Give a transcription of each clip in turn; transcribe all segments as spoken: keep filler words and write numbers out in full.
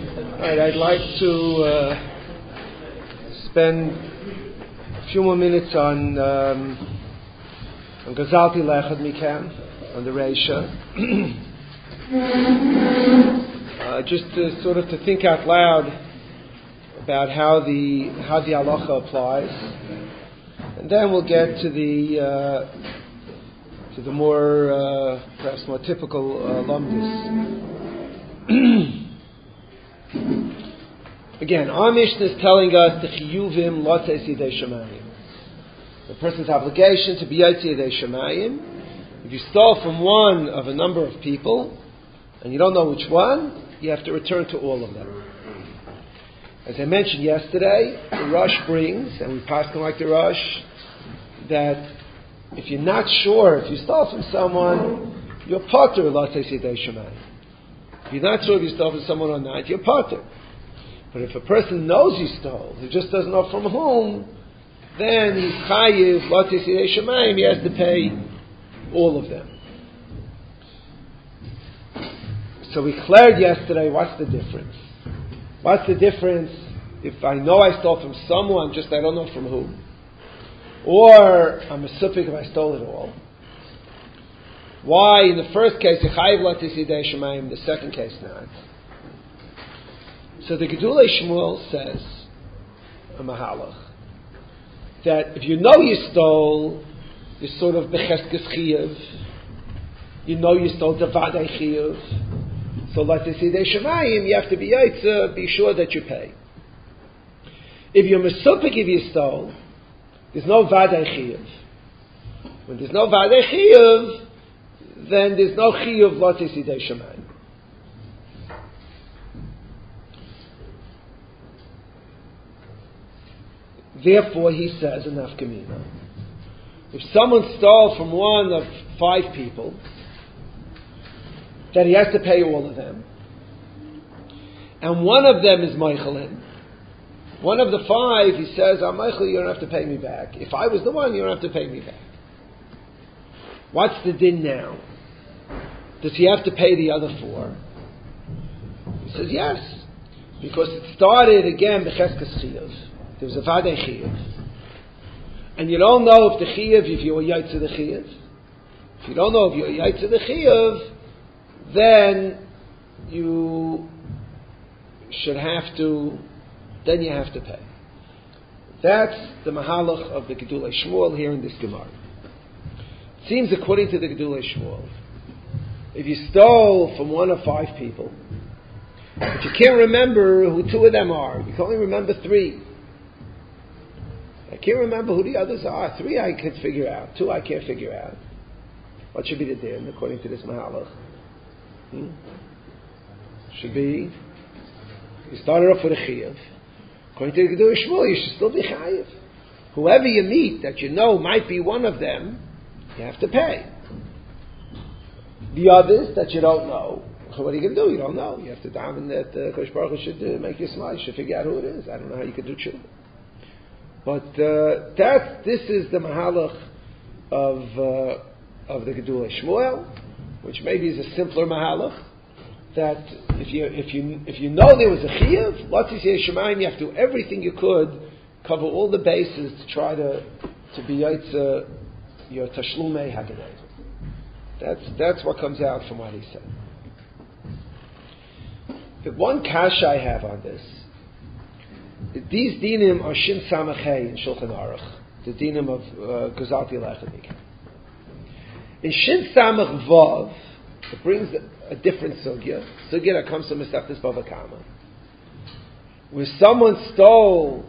Right, I'd like to uh, spend a few more minutes on um, on Gazalti Lechad Mikam, on the Reisha. uh, just to sort of to think out loud about how the how the halacha applies, and then we'll get to the uh, to the more uh, perhaps more typical uh, lumdis. Again, our Mishnah is telling us the chiyuvim lotes yidei shemayim. The person's obligation to be yotze yidei shemayim. If you stole from one of a number of people, and you don't know which one, you have to return to all of them. As I mentioned yesterday, the Rosh brings, and we pass them like the Rosh, that if you're not sure, if you stole from someone, you're pater lotes yidei shemayim. If you're not sure if you stole from someone or not, you're pater. But if a person knows he stole, he just doesn't know from whom, then he's chayiv, lotes yidei shemayim, he has to pay all of them. So we cleared yesterday, what's the difference? What's the difference if I know I stole from someone, just I don't know from whom? Or I'm a sufik if I stole it all. Why in the first case, chayiv lotes yidei shemayim, in the second case not? So the Gedulei Shmuel says, a mahalach, that if you know you stole, you're sort of becheskes chiyuv, you know you stole devadei chiyuv, so lotes yidei shemayim, you have to be yotze, be sure that you pay. If you're mesupik if you stole, there's no vadei chiyuv. When there's no vadei chiyuv, then there's no chiyuv lotes yidei shemayim. Therefore, he says in Nafkamina, if someone stole from one of five people, that he has to pay all of them, and one of them is Meichelin, one of the five, he says, I'm Meichel, you don't have to pay me back. If I was the one, you don't have to pay me back. What's the din now? Does he have to pay the other four? He says, yes, because it started again, b'cheskes chiyuv. There was a vadei chiyuv. And you don't know if the chiyuv, if you were yotze the chiyuv. If you don't know if you're yotze the chiyuv, then you should have to, then you have to pay. That's the mahalach of the Gedulei Shmuel here in this Gemara. It seems according to the Gedulei Shmuel, if you stole from one of five people, but you can't remember who two of them are, you can only remember three. I can't remember who the others are. Three I can figure out. Two I can't figure out. What should be the din according to this mahalach? Hmm? Should be, you started off with a chiyuv. According to the Gedulei Shmuel, you should still be chayiv. Whoever you meet that you know might be one of them, you have to pay. The others that you don't know, what are you going to do? You don't know. You have to daven that uh, Kosh Baruch Hu should uh, make you smile. You should figure out who it is. I don't know how you can do tshuva. But uh, that this is the mahalach of uh, of the Gedulei Shmuel, which maybe is a simpler mahalach. That if you if you if you know there was a chiyuv, lotes yidei shemayim, you have to do everything you could, cover all the bases to try to to be yotze your tashlumei hagenei. That's that's what comes out from what he said. The one kasha I have on this. These dinim are shin samachei in Shulchan Aruch, the dinim of uh, Gazalti Lechad Mikam. In shin samach vav, it brings a, a different sugya, sugya that comes from Masechtas Bava Kama, where someone stole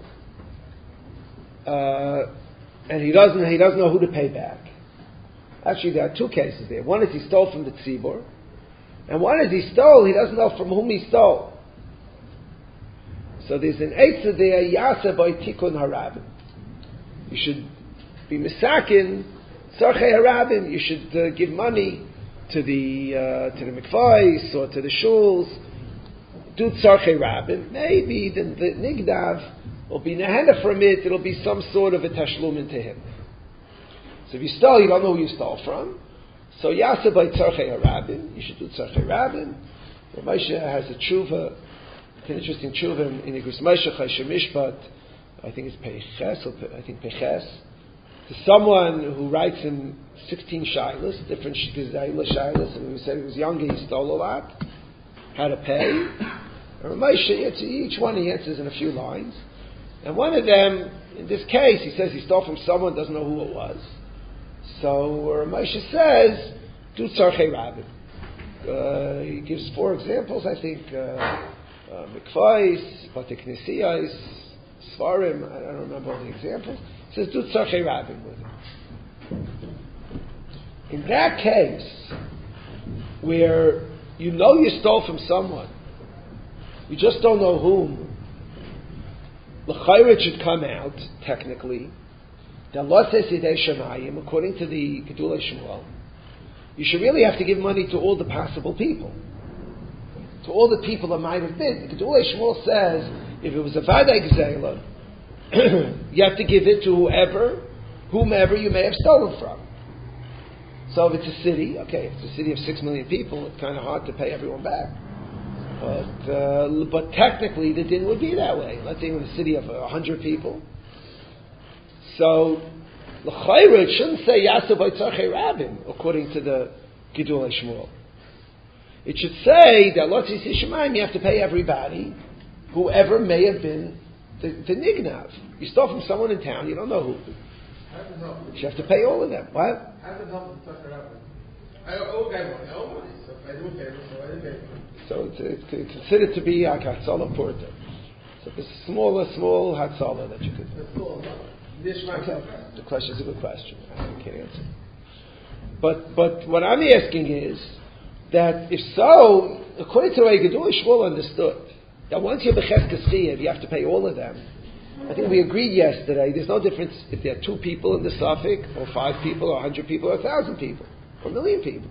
uh, and he doesn't he doesn't know who to pay back. Actually, there are two cases there. One is he stole from the tzibur, and one is he stole. He doesn't know from whom he stole. So there's an eitzah there, yasa by tikkun harabim. You should be misakin, tzarchei harabim. You should uh, give money to the uh, to the mikvahs or to the shuls. Do tzarchei harabim. Maybe the, the nigdav will be nehena from it. It'll be some sort of a tashlumin to him. So if you stole, you don't know who you stole from. So yasa by tzarchei harabim. You should do tzarchei harabim. Rav Moshe has a tshuva It's an interesting tshuva in Igros Moshe Choshen Mishpat. I think it's Peches, or I think Peches. To someone who writes in sixteen shilas, different shilas, and he said he was younger, he stole a lot, how to pay. And Moshe, each one he answers in a few lines. And one of them, in this case, he says he stole from someone, doesn't know who it was. So Moshe says, do tzarchei rabim. Uh, he gives four examples, I think, uh, uh, mikvahs, bate knesiyos, svarim, I don't remember all the examples. He says, do tzarchei rabim with it. In that case, where you know you stole from someone, you just don't know whom, l'chayre should come out, technically, that lotzes yidei shemayim, according to the Gedulei Shmuel, you should really have to give money to all the possible people. To all the people that might have been. The Gedulei Shmuel says, if it was a Vadai Gzeila, you have to give it to whoever, whomever you may have stolen from. So if it's a city, okay, if it's a city of six million people, it's kind of hard to pay everyone back. But uh, but technically the din would be that way. Let's say in a city of a hundred people. So l'chayra it shouldn't say yasu by tzarchei rabim according to the Gedulei Shmuel. It should say that lotzis yishamayim you have to pay everybody, whoever may have been the, the nignav. You stole from someone in town, you don't know who. You have to pay all of them. What? How does it help with tzarchei rabim? I owe a guy money. I owe money. So if I do pay, so I didn't pay. So it's, it's considered to be like Hatzalah Porta. So it's a smaller, small Hatzalah that you could do. Okay. The question is a good question. I can't answer. But but what I'm asking is that if so, according to the way Gedulei Shmuel understood, that once you have a Cheskes Chiyav, you have to pay all of them. I think we agreed yesterday, there's no difference if there are two people in the suffix, or five people, or a hundred people, or a thousand people, or a million people.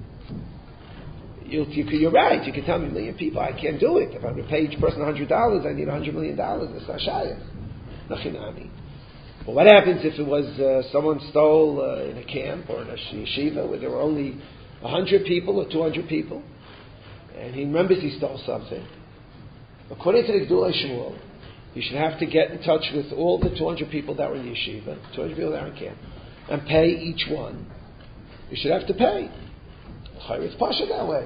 You, you, you're right. You can tell me a million people, I can't do it. If I'm going to pay each person a hundred dollars, I need a hundred million dollars. It's not shayach. Nachinami. But what happens if it was uh, someone stole uh, in a camp or in a yeshiva where there were only a hundred people or two hundred people, and he remembers he stole something? According to the Gedulei Shmuel, you should have to get in touch with all the two hundred people that were in yeshiva, two hundred people that were in camp, and pay each one. You should have to pay. It's pasha that way.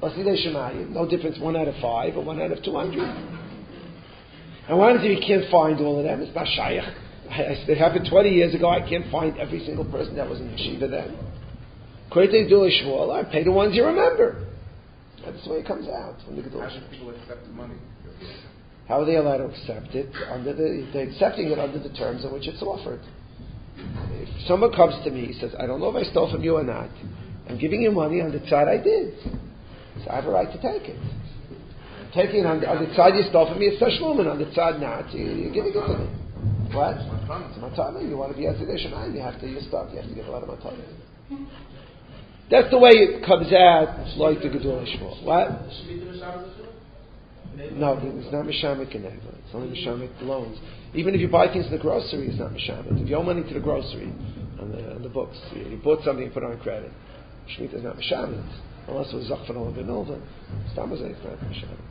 No difference, one out of five or one out of two hundred. And why if you can't find all of them? It's not shayach. It happened twenty years ago. I can't find every single person that was in yeshiva then. According to the Gedulei Shmuel, I pay the ones you remember. That's the way it comes out from the Gedulei Shmuel. How should people accept the money? How are they allowed to accept it? Under the, they're accepting it under the terms in which it's offered. If someone comes to me, he says, I don't know if I stole from you or not. I'm giving you money on the tzad I did. So I have a right to take it. Taking it on the, on the tzad you stole from me, it's tashlumin. On the tzad not, you, you're giving it to me. What? It's matana. You want to be at Tzidei Shemayim, you have to, you're stuck. You have to give a lot of matana. That's the way it comes out, like the Gedulei Shmuel. What? No, it's not Mishamit Geneva. It's only Mishamit loans. Even if you buy things in the grocery, it's not Mishamit. If you owe money to the grocery, on the, on the books, you, you bought something and put it on credit, Shemitah is not Mishamit. Unless it was Zachfan or Benova. Stamazay is not Mishamit.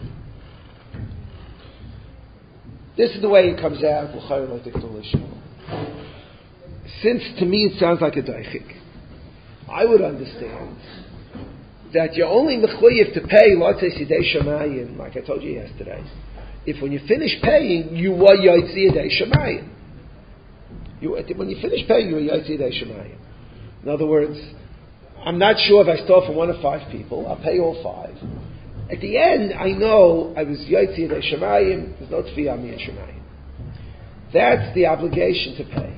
This is the way it comes out, like the Gedulei Shmuel. Since to me it sounds like a daichik, I would understand that you're only mechuyev to pay lotzei yidei shemayim, like I told you yesterday. If when you finish paying, you were yotzi yidei shemayim. You when you finish paying, you were yotzi yidei shemayim. In other words, I'm not sure if I stole from one of five people. I'll pay all five. At the end, I know I was yotzi yidei shemayim. There's no tefiyah mi shemayim. That's the obligation to pay.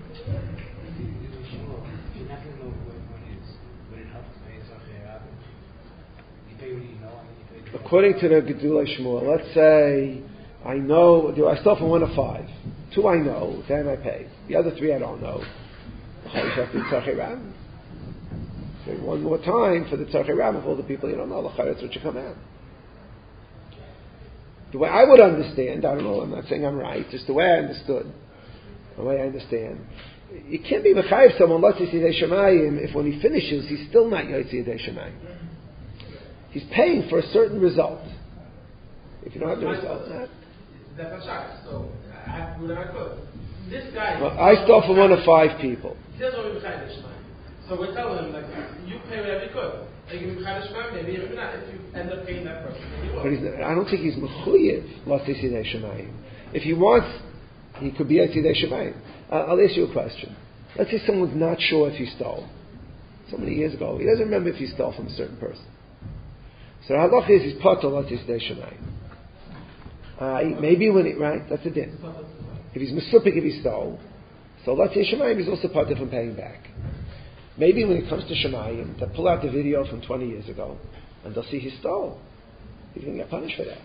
According to the Gedulei Shmuel, let's say I know, I stole from one of five. Two I know, then I pay. The other three I don't know. Say one more time for the tzarchei ram of all the people you don't know. That's what you come out. The way I would understand, I don't know, I'm not saying I'm right, just the way I understood, the way I understand, you can't be mechayev someone lotzei yidei shemayim if when he finishes he's still not yotzei yidei shemayim. He's paying for a certain result. If you don't have the result, that's not shy. So I have to do whatever I could. This guy. Well, I stole from one of five people. He doesn't want to be Chayda Shemaim. So we're telling him, like, you pay whatever you could. Like, you can be Chayda Shemaim, maybe, maybe not. If you end up paying that person, maybe you will. But he's not, I don't think he's mechuyev Latzi Sidei Shemayim. If he wants, he could be Sidei Shemayim. Uh, I'll ask you a question. Let's say someone's not sure if he stole. So many years ago, he doesn't remember if he stole from a certain person. So the halacha is he's patur Latzi Sidei Shemayim. Uh, maybe when it, right, that's a din. If he's mesupik if he stole, so Latzi Shemayim is also patur from paying back. Maybe when it comes to Shemayim, they'll pull out the video from twenty years ago, and they'll see he stole. He's going to get punished for that.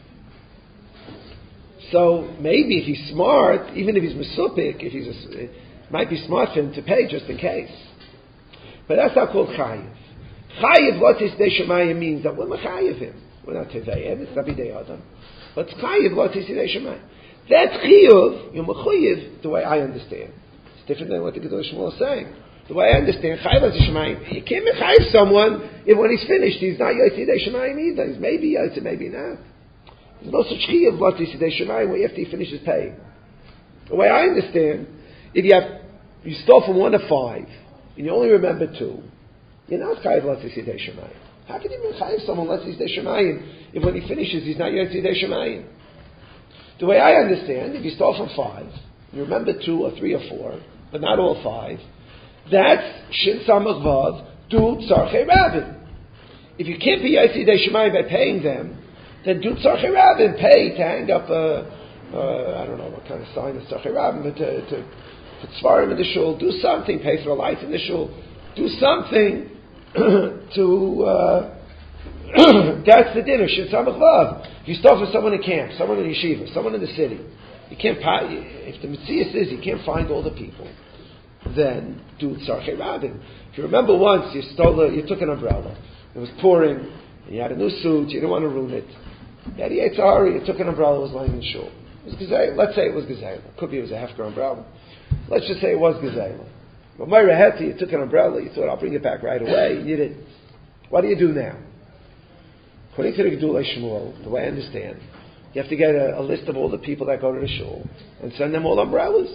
So maybe if he's smart, even if he's mesupik, if he's a, it might be smart for him to pay just in case. But that's not called chayiv. Chayiv Latzi Sidei Shemayim means that we're mechayiv him. We're not tevayim, it's not bidei adam. But chayiv Latzi Sidei Shemayim. That's chiyuv, you're mechayiv, the way I understand. It's different than what the Gedolei Shmuel is saying. The way I understand, Chayiv Latzi Shemayim, you can't mechayiv someone if when he's finished he's not Yotzi Sidei Shemayim either. He's maybe Yotzi, maybe not. There's no such Chayiv Latzi Sidei Shemayim where after he finishes paying. The way I understand, if you have you stole from one to five and you only remember two, you're not Chayiv Latzi Sidei Shemayim. How can you mechayiv someone Latzi Sidei Shemayim if when he finishes he's not Yotzi Sidei Shemayim? The way I understand, if you stole from five, you remember two or three or four, but not all five, that's Shin Samach Vav, do Tzarchei Rabin. If you can't be Yotzi Sidei Shemayim by paying them, then do Tzarchei Rabin, pay to hang up a, uh, I don't know what kind of sign is Tzarchei Rabin, but to, to put Svarim in the shul, do something, pay for a light in the shul, do something to, uh, that's the dinner, Shin Samach Vav. If you stole from someone in camp, someone in yeshiva, someone in the city, you can't, if the Metzias is you can't find all the people, then do Tzarchei Rabin. If you remember once you stole a, you took an umbrella, it was pouring, and you had a new suit, you didn't want to ruin it. You had a Yetzer Hara, you took an umbrella, it was lying in shul. It was Gezeilah. Let's say it was Gezeilah. Could be it was a Hefker umbrella. Let's just say it was Gezeilah. But Meira Heti, you took an umbrella, you thought I'll bring it back right away, and you didn't. What do you do now? According to the Gedolei Shmuel, the way I understand, you have to get a, a list of all the people that go to the shul and send them all umbrellas.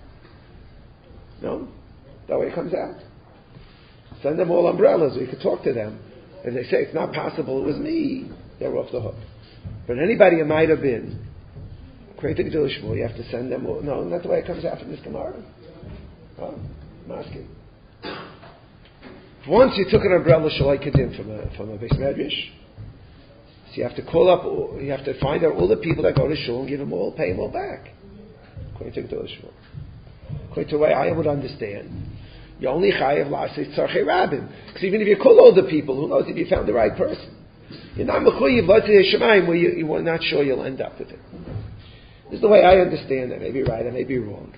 No? That way it comes out. Send them all umbrellas so you can talk to them. If they say it's not possible, it was me, they're off the hook. But anybody it might have been, according to the Gedolei Shmuel, you have to send them all. No, not the way it comes out from this Gemara. Oh, I'm asking. Once you took an umbrella Shalai Kedim from a, from a Beis Medrash, so you have to call up, you have to find out all the people that go to shul and give them all, pay them all back. According to Gedolei Shmuel. According to the way I would understand, you only chayav la'aseh tzarchei rabim. Because even if you call all the people, who knows if you found the right person? You're not mechuyev Latzi Shemayim where you, you are not sure you'll end up with it. This is the way I understand it. I may be right, I may be wrong.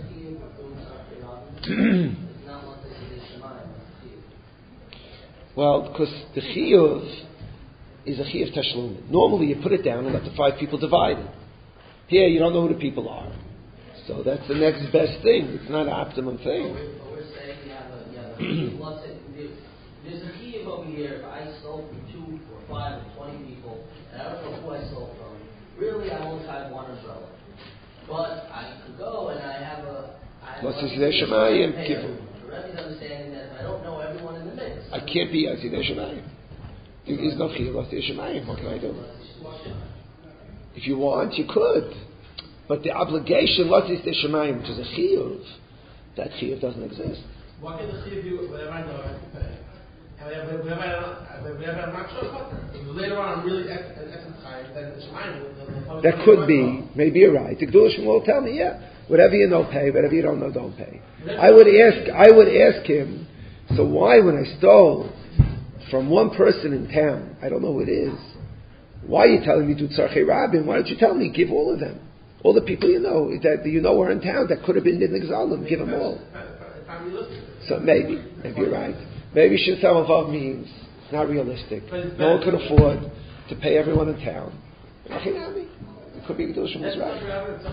Well, because the chiyuv is a chiyuv tashlum. Normally you put it down and let the five people divide it. Here you don't know who the people are. So that's the next best thing. It's not an optimum thing. But we're saying you have a, you have a let's say there's a chiyuv over here. If I stole from two or five or twenty people, and I don't know who I stole from, really I only have one umbrella. But I could go and I have a What's his Shemayim? The Rebbe's understanding that if I don't know everyone in the mix, I can't be Yotzi Sidei Shemayim. There is no chiyuv Latzi Shemayim. What can I do? If you want, you could. But the obligation, Latzi Sidei Shemayim, which is a chiyuv, that chiyuv doesn't exist. What can the chiyuv do whenever I know I have to pay? And whenever I'm not sure about that. If later on I'm really excellent chayiv, then the Shemayim will... That could be. Maybe you're right. The Gedolei Shmuel will tell me, yeah, whatever you know, pay. Whatever you don't know, don't pay. I would ask, I would ask him, so why when I stole from one person in town, I don't know who it is, why are you telling me to Tzarchei Rabin? Why don't you tell me, give all of them? All the people you know, that you know are in town, that could have been in Exalim, give them all. So maybe, maybe you're right. Maybe Shin Samach Vav means it's not realistic. No one could afford to pay everyone in town. It could be Gedolei Shmuel's right.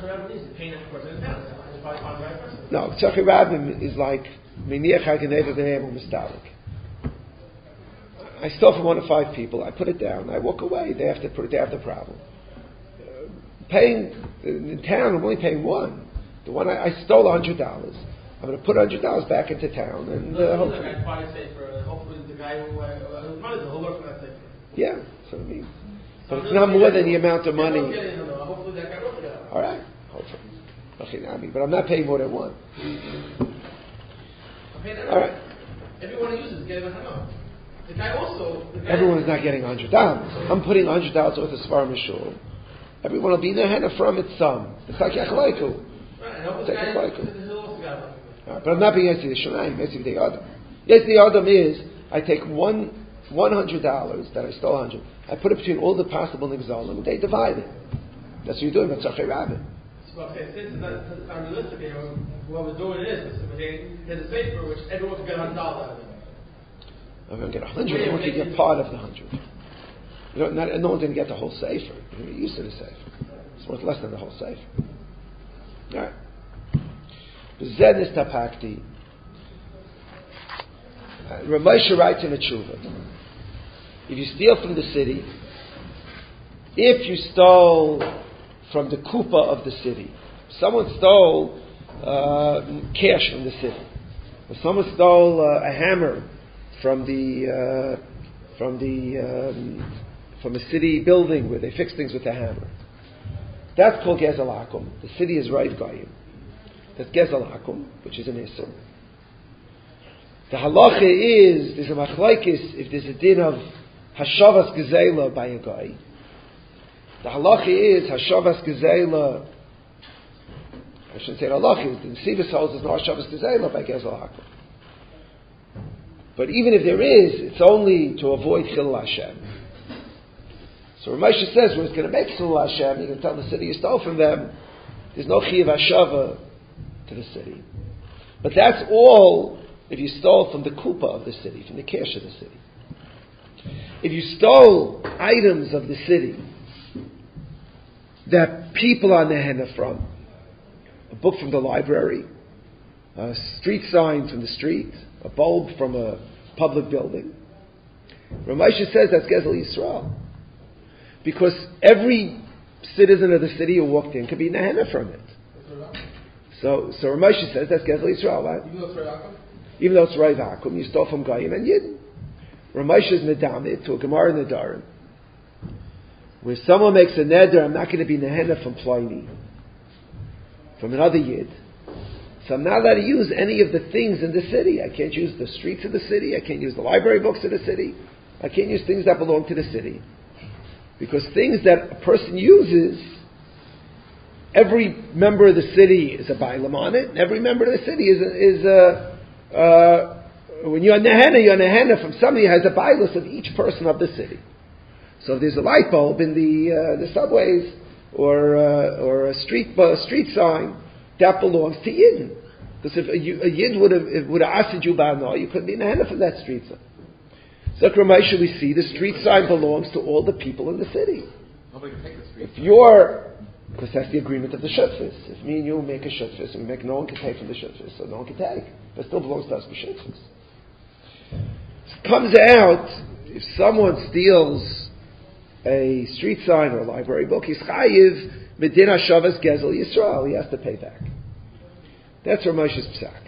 No, Tzarchei Rabin is like Miniach HaGeneva B'nei Mistalik. I stole from one of five people. I put it down. I walk away. They have to put it. They have the problem. paying in town. I'm only paying one. The one I, I stole a hundred dollars. I'm going to put a hundred dollars back into town, and uh, hopefully, the guy safer. Hopefully, the guy who uh, money the whole work for that safer. Yeah, that's what I mean. But it's not more than the amount of money. Hopefully, that guy wrote it. All right, hopefully. Okay, I mean, but I'm not paying more than one. All right. Everyone uses getting a hammer. The guy also. The guy Everyone's not getting a hundred dollars. I'm putting a hundred dollars worth of Svar Mishul. Everyone will be in their hand from it some. It's like Yachalaiku. Right, and the guy also got Right, but I'm not being Yetzi Yishalayim, Yetzi B'dei Adam. Yetzi Adam is, I take one, one hundred dollars that I stole a hundred, I put it between all the possible Nigzalim, and they divide it. That's what you're doing, but Tzachei Rabbin. So, okay, since it's not, it's not realistic here, what we're doing is, there's a safer which everyone can get a hundred dollars out of it. I'm going to get a hundred, I want to get part of the hundred. You know, not, no one's going to get the whole safer. You're going to get used to the safer. It's worth less than the whole safer. Alright. Zenis Tapakti. Ramesha writes in a tshuva. If you steal from the city, if you stole from the kupa of the city, someone stole uh, cash from the city, or someone stole uh, a hammer from the uh, from the um, from a city building where they fix things with a hammer, that's called Gezel Akum. The city is right Goyim. That's Gezel Akum, which is an Isser. The halacha is, there's a machlaikis, if there's a din of Hashavas Gezela by a guy. The halacha is, Hashavas Gezela, I shouldn't say the halacha is, the Nesivos holds there's no Hashavas Gezela by Gezel Akum. But even if there is, it's only to avoid Chilul Hashem. So Ramesha says, when it's going to make Chilul Hashem, you can tell the city you stole from them, there's no Chiyav Hashava to the city. But that's all if you stole from the kupa of the city, from the cash of the city. If you stole items of the city that people are nehena from, a book from the library, a street sign from the street, a bulb from a public building, Ramesha says that's Gezel Yisrael. Because every citizen of the city who walked in could be nehena from it. So, so Ramesha says that's Gezel Yisrael, right? Even though it's Rav Even though it's Rav Akum, you stole from Goyim and Yidden. Ramesha is Nedamit to a Gemara Nedarim, where someone makes a neder, I'm not going to be nehena from Pliny, from another Yid. So I'm not allowed to use any of the things in the city. I can't use the streets of the city. I can't use the library books of the city. I can't use things that belong to the city. Because things that a person uses, every member of the city is a bailam on it, and every member of the city is a, is a uh, when you're nehena, you're nehena from somebody who has a bailus of each person of the city. So if there's a light bulb in the uh, the subways or uh, or a street uh, street sign, that belongs to Yidden. Because if a, a Yid would have would have asked you ba'ano, you couldn't be nehena from that street sign. So Ramesha, we see the street sign belongs to all the people in the city. Nobody can take the street. If you're, because that's the agreement of the shutfis. If me and you make a shutfis, and we make no one can take from the shutfis, so no one can take. But it still belongs to us for shutfis. It comes out, if someone steals a street sign or a library book, he's chayiv medina shavas gezel Yisrael. He has to pay back. That's Ramesha's psak.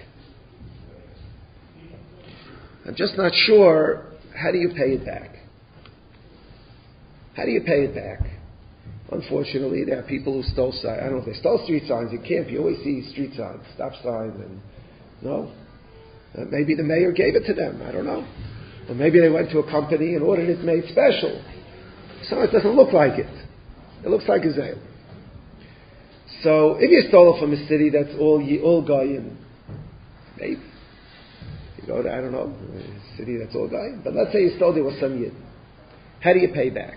I'm just not sure. How do you pay it back? How do you pay it back? Unfortunately, there are people who stole signs. I don't know if they stole street signs. You can't. You always see street signs, stop signs, and no. Uh, maybe the mayor gave it to them. I don't know. Or maybe they went to a company and ordered it made special. So it doesn't look like it. It looks like a zeil. So if you stole it from a city that's all all goyim, maybe. You go to, I don't know, a city that's all goyim. But let's say you stole there was some yid. How do you pay back?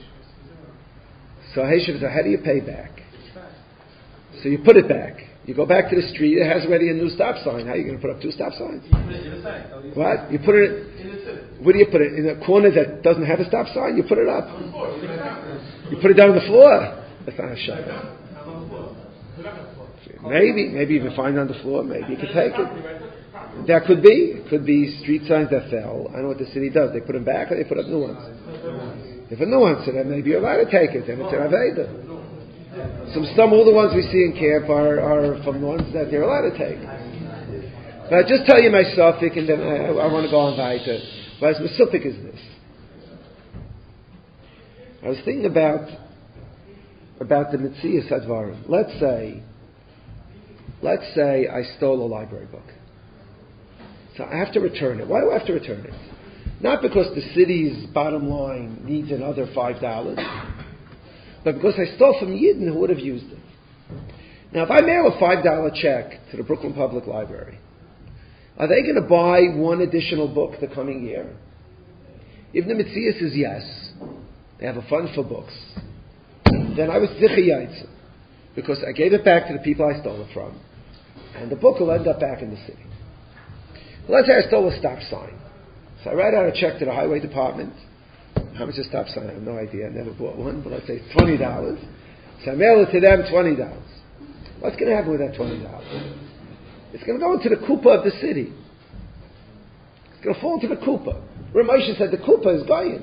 So Heshav, how do you pay back? So you put it back. You go back to the street. It has already a new stop sign. How are you going to put up two stop signs? You put it in the sign. What? You put it in the city. Where do you put it? In a corner that doesn't have a stop sign? You put it up. On the floor. You put it down. You put it down on the floor. That's not a shot. On the floor. Put it on the floor. Maybe, maybe you can find it on the floor. Maybe you can take it. That could be. It could be street signs that fell. I know what the city does. They put them back or they put up new ones. If a new one, so then maybe you're allowed to take it. Then it's an Aveda. Some, some all the ones we see in camp are, are from the ones that they're allowed to take. But I'll just tell you my suffix, and then I, I want to go on weiter. But my suffix is this. I was thinking about about the Metzias Advarim. Let's say, let's say I stole a library book. So I have to return it. Why do I have to return it? Not because the city's bottom line needs another five dollars, but because I stole from Yidden who would have used it. Now, if I mail a five dollar check to the Brooklyn Public Library, are they going to buy one additional book the coming year? If the Metzias is yes, they have a fund for books, then I was zicha yaitza, because I gave it back to the people I stole it from, and the book will end up back in the city. Well, let's say I stole a stop sign. So I write out a check to the highway department. How much is a stop sign? I have no idea. I never bought one, but let's say it's twenty dollars. So I mail it to them, twenty dollars. What's going to happen with that twenty dollars? It's going to go into the kupa of the city. It's going to fall into the kupa. Ramosha said the kupa is goyim.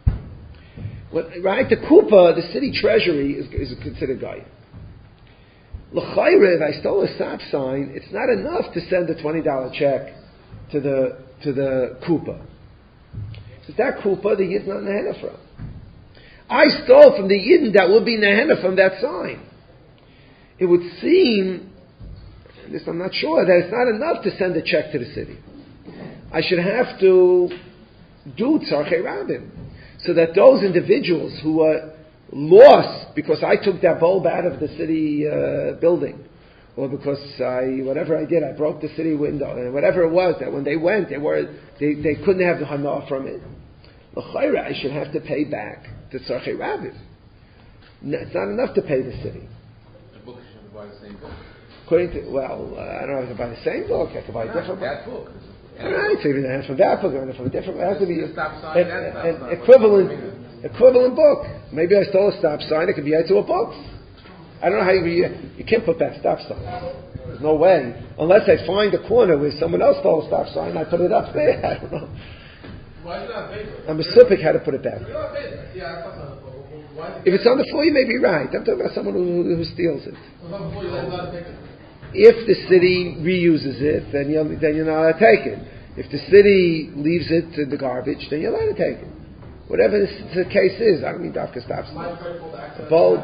When, right? The kupa, the city treasury, is, is considered goyim. L'chayre, if I stole a stop sign, it's not enough to send a twenty dollar check to the to the kupa. Because that kupa, the Yid's not nehena from. I stole from the Yidden that will be nehena from that sign. It would seem, this I'm not sure, that it's not enough to send a check to the city. I should have to do tzarchei rabim, so that those individuals who were lost because I took that bulb out of the city uh, building, or because I, whatever I did, I broke the city window, and whatever it was, that when they went, they were, they, they couldn't have the hana from it. L'chayra, I should have to pay back to tzarchei rabim. It's not enough to pay the city. The book should buy the same book. According to, well, uh, I don't know if I can buy the same book, I can buy a different that book. book. All right, so even from that book, or from a different, it has to be an, sign, an equivalent, equivalent book. Maybe I stole a stop sign, it could be added to a book. I don't know how you, you, you can't put back stop signs. There's no way. Unless I find a corner where someone else stole a stop sign, I put it up there. I don't know. Why is it not paper? I'm specific how to put it back. It's not paper. Yeah, I thought so. Why is it If it's on the floor, you may be right. I'm talking about someone who, who steals it. It's not before you let it out of paper. If the city reuses it, then you're, then you're not allowed to take it. If the city leaves it in the garbage, then you're allowed to take it. Whatever this, the case is, I don't mean Dafka stop sign. The bulb.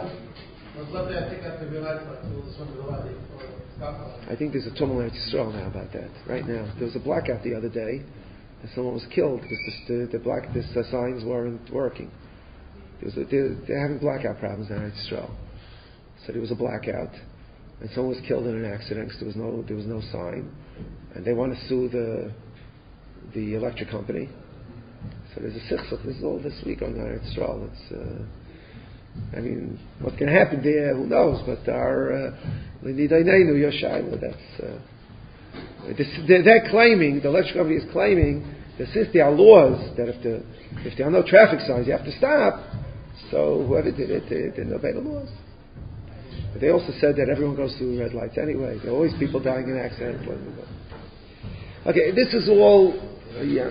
I think there's a tumult in Israel now about that. Right now, there was a blackout the other day, and someone was killed because the, the, the black the signs weren't working. There was a, they're, they're having blackout problems now in Israel. So there was a blackout, and someone was killed in an accident because there was no there was no sign, and they want to sue the the electric company. So there's a sichsuk. This is all this week on Eretz Yisrael. It's, uh, I mean, what's going to happen there? Who knows? But our l'nidaynenu yoshayla. That's uh, this, they're, they're claiming. The electric company is claiming that since there are laws that if the if there are no traffic signs, you have to stop. So whoever did it, they didn't obey the laws. But they also said that everyone goes through red lights anyway. There are always people dying in accidents. Okay, this is all. Uh, yeah.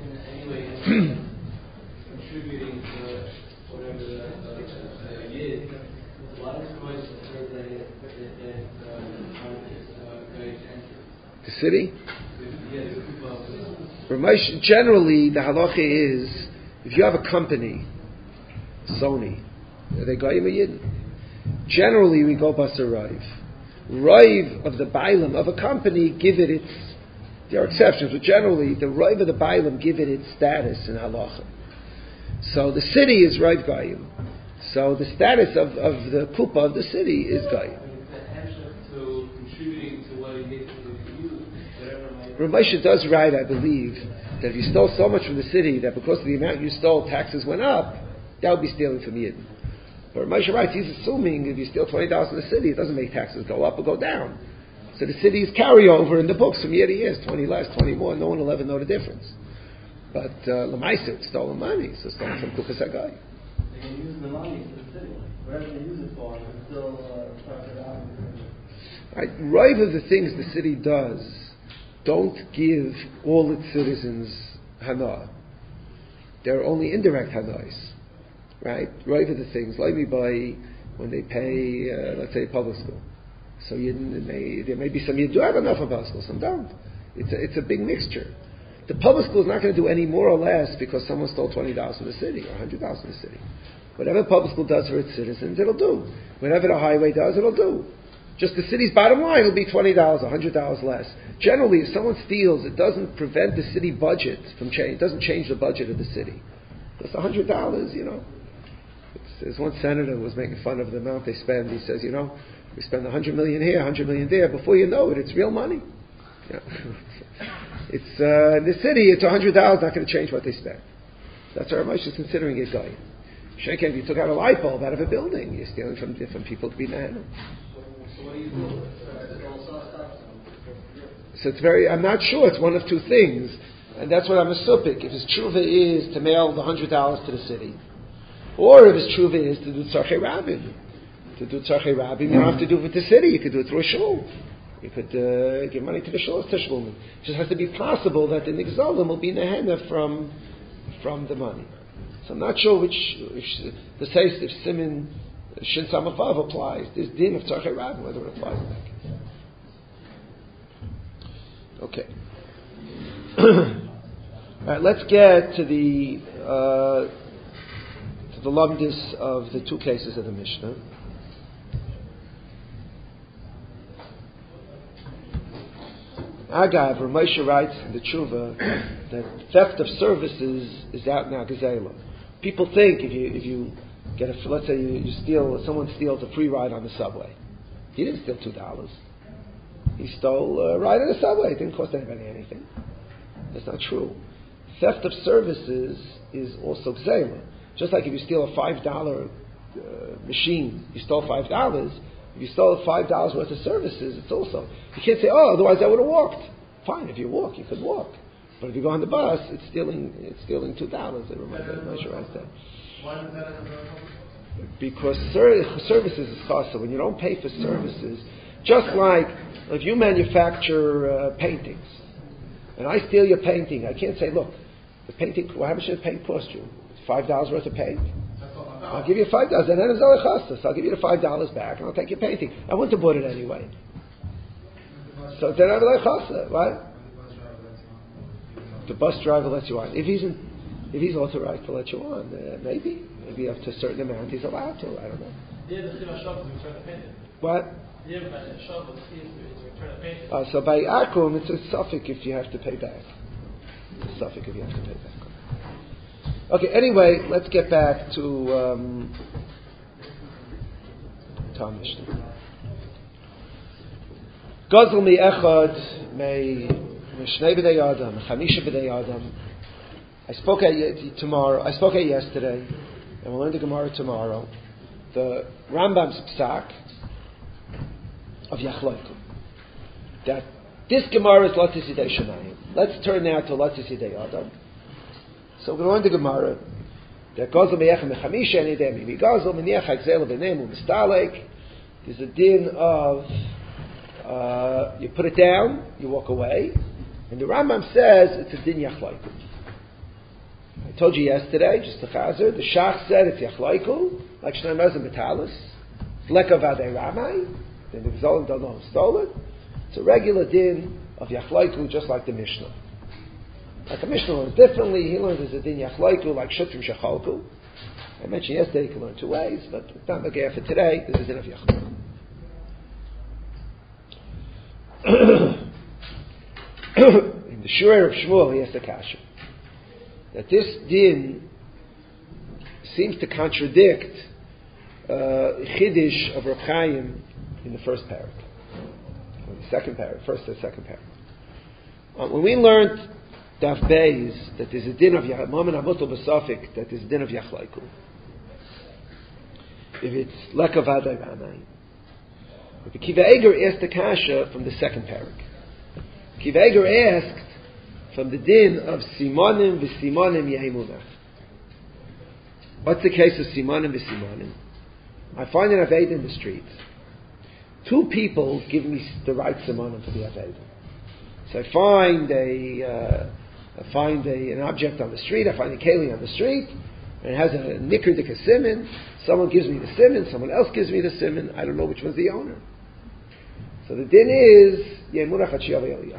Contributing to whatever the uh, is, a lot of choice for the the city. Generally, the halacha is if you have a company, Sony, they go yim yidden. Generally, we go basar raiv. Raiv of the bailam of a company give it its. There are exceptions, but generally, the Raiv of the Bailam give it its status in halacha. So the city is Raiv Gayim. So the status of, of the kupa of the city is Gayim. So contributing to what it is to use, whatever. Rav Moshe does write, I believe, that if you stole so much from the city that because of the amount you stole, taxes went up, that would be stealing from Yidden. But Rav Moshe writes, he's assuming if you steal twenty dollars from the city, it doesn't make taxes go up or go down. So the city's carryover in the books from year to year is twenty less, twenty more. No one will ever know the difference. But Lamaisa, uh, it's stolen money, so it's stolen from Kukas Hagai. They can use the money for the city. Whatever they use it for, it's still uh, started out. Right, right of the things the city does don't give all its citizens hana. There are only indirect hanais. Right? Right of the things, like me by when they pay, uh, let's say, public school. So you, may, there may be some you do have enough of public school, some don't. It's a, it's a big mixture. The public school is not going to do any more or less because someone stole twenty dollars from the city or one hundred dollars from the city. Whatever public school does for its citizens, it'll do. Whatever the highway does, it'll do. Just the city's bottom line will be twenty dollars, one hundred dollars less. Generally, if someone steals, it doesn't prevent the city budget from change. It doesn't change the budget of the city. Just one hundred dollars, you know. It's, there's one senator who was making fun of the amount they spend. He says, you know, we spend one hundred million here, one hundred million there. Before you know it, it's real money. You know. It's uh, in the city. It's one hundred dollars. Not going to change what they spend. That's how much is considering it going. Shenken, if you took out a light bulb out of a building, you're stealing from different people to be man. So what do you do? So it's very. I'm not sure. It's one of two things, and that's what I'm a supik. If his tshuva is to mail the hundred dollars to the city, or if his tshuva is to do tzarchei rabbim, to do tzarchei rabbim, you don't have to do it with the city. You could do it through a shul. You could uh, give money to the shul, to shulman. It just has to be possible that the nigzalim will be nehena from from the money. So I'm not sure which, if the says if Simin Shin Samavav applies, this din of tzarchei rabbim, whether it applies in that case. Okay. All right, let's get to the uh, to the lumdis of the two cases of the Mishnah. Agav, Ramosha writes in the Tshuva that theft of services is out now gezela. People think if you if you get a let's say you, you steal someone steals a free ride on the subway, he didn't steal two dollars. He stole a ride on the subway. It didn't cost anybody anything. That's not true. Theft of services is also gezela. Just like if you steal a five dollar uh, machine, you stole five dollars. If you stole five dollars worth of services, it's also, you can't say, oh, otherwise I would have walked. Fine, if you walk, you could walk. But if you go on the bus, it's stealing, it's stealing two dollars. I remember, I'm not sure I said. Why is that a Because ser- services is chasa. When you don't pay for services, just like if you manufacture uh, paintings, and I steal your painting, I can't say, look, the painting, well, how much did the paint cost you? Five dollars worth of paint? I'll give you five dollars, and then it's all chastas. I'll give you the five dollars back, and I'll take your painting. I wouldn't have bought it anyway. So then I'm like chasta, right? The bus driver lets you on. If he's in, if he's authorized to let you on, uh, maybe, maybe up to a certain amount he's allowed to. I don't know. What? Uh, so by akum, it's a suffix if you have to pay back. It's a suffix if you have to pay back. Okay, anyway, let's get back to um, Tom Mishnah. Gazal mi echad me mishnei b'dei adam, chamisha b'dei adam. I spoke at tomorrow. I spoke at yesterday, and we'll learn the Gemara tomorrow. The Rambam's psak of Yachloikum. That this Gemara is Latis Yidei Shemayim. Let's turn now to Latis Yidei Adam. So we're going to Gemara. That Gazal meyechem mechamisha and idem mi Gazal meniach ha'gzel v'nemu mistalek. There's a din of uh, you put it down, you walk away, and the Rambam says it's a din yachlaiku. I told you yesterday, just a chazer, the Shach said it's yachlaiku, like Shnei Mezim Betalis, Fleka Vadei Ramai, then the Gzalim don't know who stole it. It's a regular din of yachlaiku, just like the Mishnah. Like the Mishnah learns differently, he learns as a din yachlaiku, like Shutrim Shechalku. I mentioned yesterday you can learn two ways, but it's not like for today, this is a din of yachlaiku. In the Shur of Shmuel, he has the kasha that this din seems to contradict uh, Chiddush of Reb Chaim in the first parak, or the second parak, first and second parak. Uh, when we learned Daf Beis that there's a din of Mamen Amutul B'Safik, that there's a din of Yachlaiku. If it's Leka Vadai Ramai. But the Kiva Eger asked the kasha from the second parak. Kiva Eger asked from the din of Simonim v'Simonim Yehimunach. What's the case of Simonim v'Simonim? I find an Aved in the street. Two people give me the right Simonim for the Aved. So I find a, uh, I find a, an object on the street, I find a keli on the street, And it has a nikr dik simin. Someone gives me the simin, someone else gives me the simin. I don't know which one's the owner. So the din is Yemunach Hachiyav Eliyah.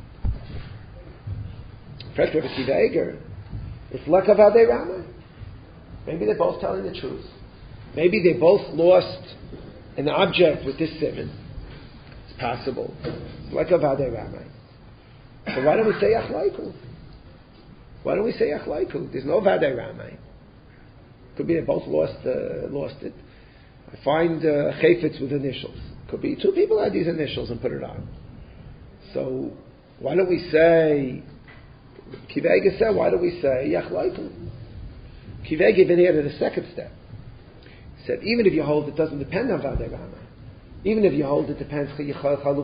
Fresh Rebbe Kiva Eger. It's Lekav Adei Ramai. Maybe they're both telling the truth. Maybe they both lost an object with this simin. It's possible. It's Lekav Adei Ramai. But why don't we say Achlaiku? Why don't we say Achlaiku? There's no Vadei Ramai. Could be they both lost uh, lost it. I find uh, chayfetz with initials. Could be two people had these initials and put it on. So why don't we say Kivega said, why don't we say Yachlaiku? Kivega even added a second step. He said, even if you hold it doesn't depend on Vadei Ramai, even if you hold it depends this is also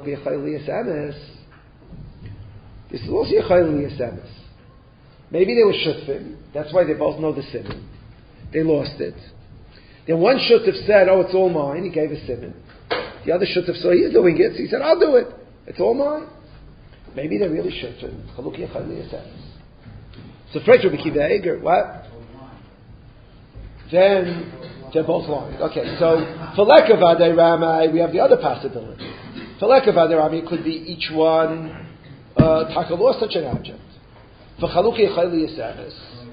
Yechayel Liyasemes. Maybe they were shutfim, that's why they both know the simin. They lost it. Then one shutf said, oh, it's all mine, he gave a simin. The other shutf saw he's doing it, so he said, I'll do it. It's all mine. Maybe they're really shutfim. So Fred Rebbe Kiva Eger, what? Then they're both lying. Okay, so for Lekav Adei Ramai, we have the other possibility. For Lekav Adei Ramai, it could be each one uh, Taka lost such an object. For Chaluki Yechayel Liyasemes,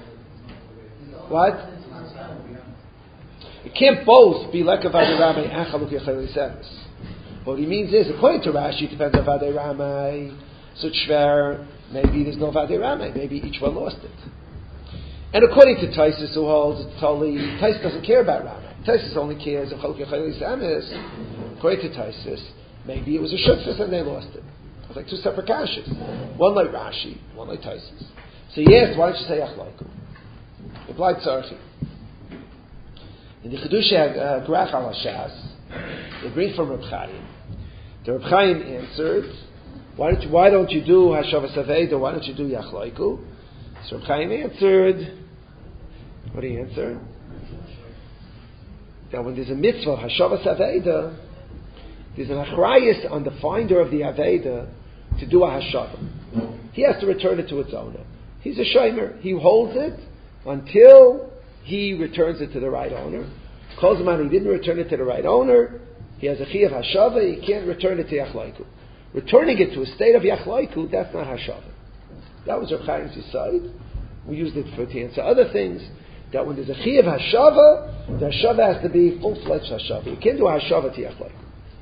what? It can't both be Lekav Adei Ramai and Chaluki Yechayel Liyasemes. What he means is, according to Rashi, it depends on Vadei Ramai. So Shver, maybe there's no Vadei Ramai. Maybe each one lost it. And according to Taisus, who holds it's totally, Taisus doesn't care about Ramai. Taisus only cares if Chaluki Yechayel Liyasemes. According to Taisus, maybe it was a shutfus and they lost it. It's like two separate kashas. One like Rashi, one like Taisus. So yes, why don't you say Achlaiku? Implied Tzarchi. In the Chedusha Grach al Hashas, they bring from Reb Chaim. The Reb Chaim answered, why don't you, why don't you do Hashavas Aveda? Why don't you do Yachlaiku? So Reb Chaim answered, what did he answer? That when there's a mitzvah, Hashavas Aveda, there's an achrayus on the finder of the Aveda to do a Hashava. He has to return it to its owner. He's a shomer. He holds it until he returns it to the right owner. Kozman, he didn't return it to the right owner. He has a chi of Hashava. He can't return it to Yachlaiku. Returning it to a state of Yachlaiku, that's not Hashava. That was Reb Chaim's side. We used it for to answer other things. That when there's a chi of Hashava, the Hashava has to be full-fledged Hashava. You can't do a Hashava to Yachlaiku.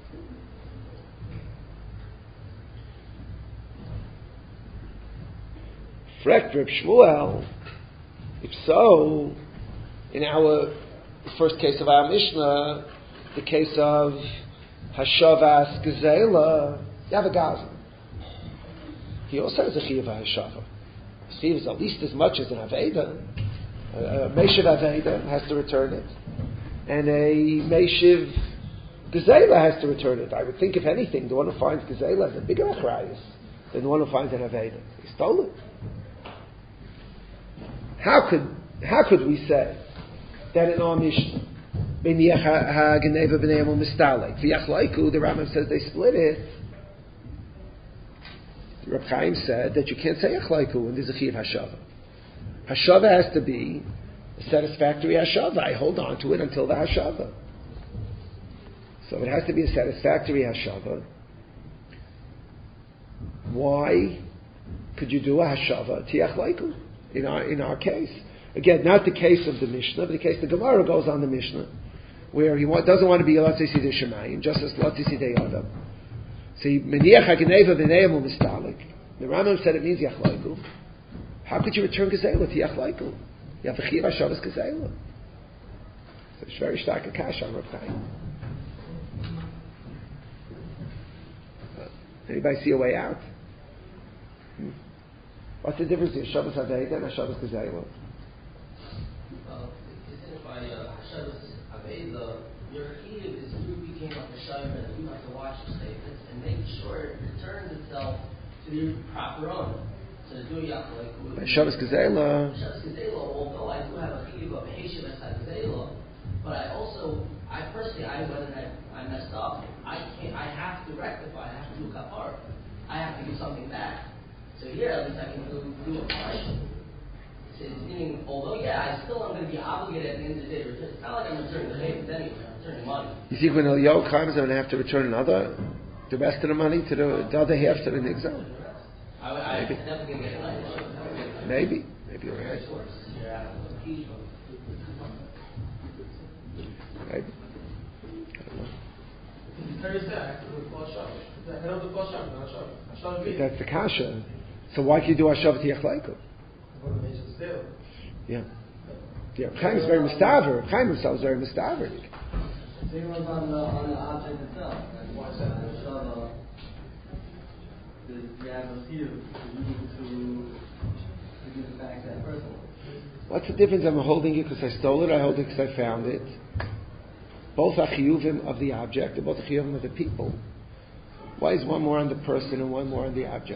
Frekt Reb Shmuel, if so, in our first case of our Mishnah, the case of Hashavas Gezela, you have a Gaza. He also has a Chiyav Hashava. His Chiyav is at least as much as an Aveda. A Meshiv Aveda has to return it. And a Meshiv Gezela has to return it. I would think, if anything, the one who finds Gezela has a bigger Achrayas than the one who finds an Aveda. He stole it. How could how could we say that in our Mishnah, the Rambam says they split it. Reb Chaim said that you can't say Yachlaiku when there's a Chi of Hashava. Hashava has to be a satisfactory Hashava. I hold on to it until the Hashava. So it has to be a satisfactory Hashava. Why could you do a Hashava to Yachlaiku? In our in our case, again, not the case of the Mishnah, but the case the Gemara goes on the Mishnah, where he want, doesn't want to be Latzei Sidei Shemayim, just as Latzei Sidei Adam. So Meniach Hageneva V'Neim U'Mistalik. The Rambam said it means Yachlaiku. How could you return Gezela to Yachlaiku? You have the Chiyav Hashavas Gezela. So it's very stark a kash on Reb Chaim. Anybody see a way out? Hmm. What's the difference between Hashavas Aveda and Hashavas Gezela? Well, isn't it by uh, Hashavas Aveda, your Chiyav is you became a Hashavah, and you have to watch your statements and make sure it returns itself to the proper owner. So to do Yachlaiku. Hashavas Gezela. Hashavas Gezela, although I do have a Chiyav of Hashavas Gezela, but I also, I personally, I went and I, I messed up. I can't, I have to rectify, I have to do kapara. I have to give something back. So here, at least I can do, do a partial. It's meaning, although, yeah, I still am going to be obligated at the end of the day to return. It's not like I'm returning the payments anyway. I'm returning money. You think when Eliyahu comes, I'm going to have to return another, the rest of the money to the, the other half to the Nigzal? I, I, Maybe. I'm never going to get money. Maybe. Maybe you're right. Maybe. That's the kasha. So why can you do Hashav Tiyachlaiku? Yeah. Yeah. Chaim is very mustaver. Chaim himself is very mustaver. So he was on the, on the object itself. That's why I said Hashav is you have a few to, to give it back to that person. What's the difference? I'm holding it because I stole it, I hold it because I found it. Both are chiyuvim of the object, they're both chiyuvim of the people. Why is one more on the person and one more on the object?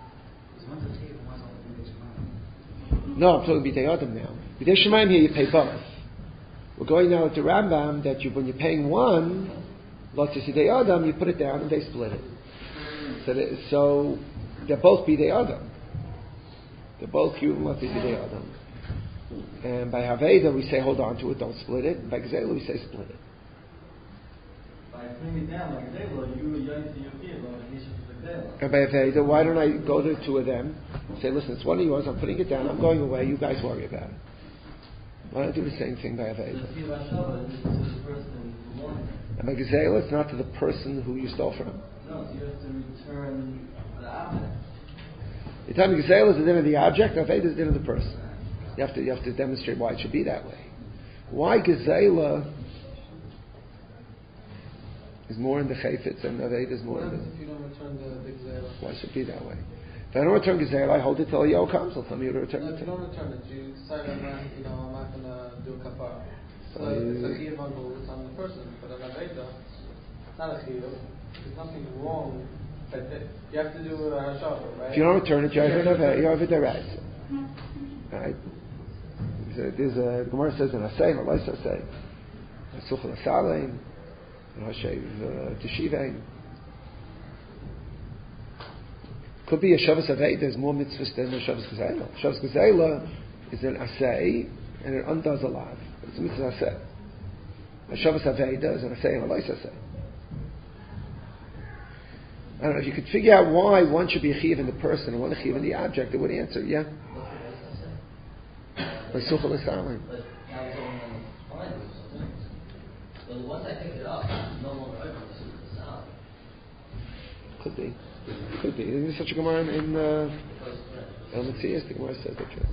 No, I'm talking B'dei Adam now. B'dei Shemaim here you pay both. We're going now to Rambam that you, when you're paying one, lots of B'dei Adam, you put it down and they split it. So, they, so they're both B'dei Adam. They're both chiyuvim lots of B'dei Adam. And by Haveda we say hold on to it, don't split it. By Gzela we say split it. By putting it down, like Gzela, you were young to your kid, but he should put Gzela. And by Haveda, why don't I go to the two of them and say, listen, it's one of yours, I'm putting it down, I'm going away, you guys worry about it. Why don't I do the same thing by Haveda? And by Gzela, it's not to the person who you stole from. No, so you have to return the object. The time of Gzela is the din of the object, Haveda is the din of the person. You have to you have to demonstrate why it should be that way. Why Gezela is more in the Chayfetz and Aveda is more in the... If you don't return the, the Gezela? Why should it be that way? If I don't return Gezela, I hold it till Yo comes. He'll tell me to return no, it. If you don't return it, you decide I'm not, you know, I'm not going to do a kafar. So uh, it's a chiyuv on the person, but an Aveda, it's not a chiyuv. There's nothing wrong. But you have to do a hashavah, right? If you don't return it, you have an Aveda. You have a Deretz. Right? There's a Gemara says in Asay, in Elais Asay, Suchel Asalein, Hashev Teshivein. Could be a Shabbos Aveda. There's more mitzvahs than a Shabbos Gezela. Shabbos Gezela is an Asay and it undoes a lot. It's a mitzvah Asay. A Shabbos Aveda is an Asay and Elais Asay. I don't know if you could figure out why one should be a chiv in the person and one a chiv in the object. It would answer, yeah. By Suchel Asalein. But that was only fine. So once I pick it up, it's no longer open to Suchel Asalein. Could be. Could be. Isn't there such a Gemara in, in uh, El Metzias? The Gemara says that too.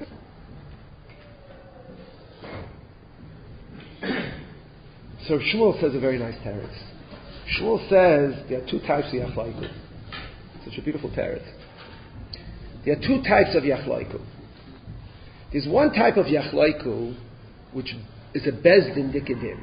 So Shmuel says a very nice teretz. Shmuel says there are two types of Yachlaiku. Such a beautiful teretz. There are two types of Yachlaiku. There's one type of Yachlaiku which is a Bezdin Dikadim.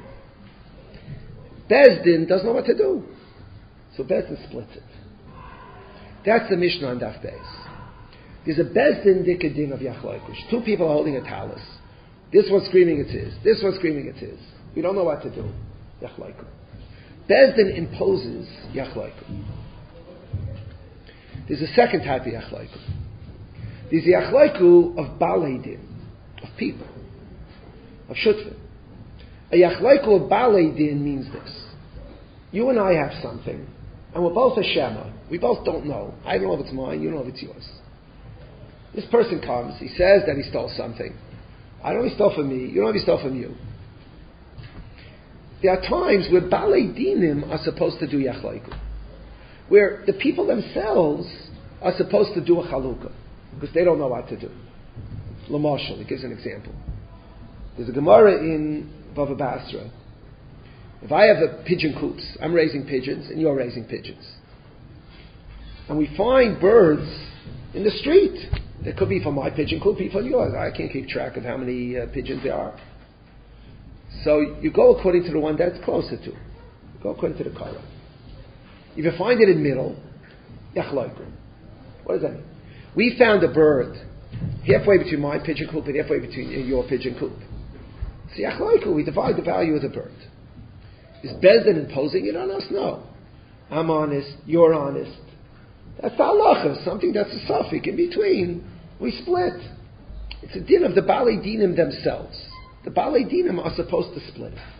Bezdin doesn't know what to do. So Bezdin splits it. That's the Mishnah on Daf Beis. There's a Bezdin Dikadim of Yachlaiku. Two people are holding a talus. This one's screaming it's his. This one's screaming it's his. We don't know what to do. Yachlaiku. Bezdin imposes Yachlaiku. There's a second type of Yachlaiku. There's the Yachlaiku of Balei Din, of people, of Shutfin. A Yachlaiku of Balei Din means this. You and I have something, and we're both a Shema. We both don't know. I don't know if it's mine, you don't know if it's yours. This person comes, he says that he stole something. I don't know if he stole from me, you don't know if he stole from you. There are times where Balei Dinim are supposed to do Yachlaiku, where the people themselves are supposed to do a Chalukah, because they don't know what to do. L'mashal, it gives an example. There's a Gemara in Bava Basra. If I have a pigeon coops, I'm raising pigeons, and you're raising pigeons. And we find birds in the street. It could be from my pigeon coop, could be from yours. I can't keep track of how many uh, pigeons there are. So you go according to the one that's closer to. You go according to the color. If you find it in the middle, Yachlaiku. What does that mean? We found a bird halfway between my pigeon coop and halfway between your pigeon coop. So Yachlaiku, we divide the value of the bird. Is Bezdin imposing it on us? No. I'm honest, you're honest. That's the halacha, something that's a suffix in between. We split. It's a din of the Balei Dinim themselves. The Balei Dinim are supposed to split it.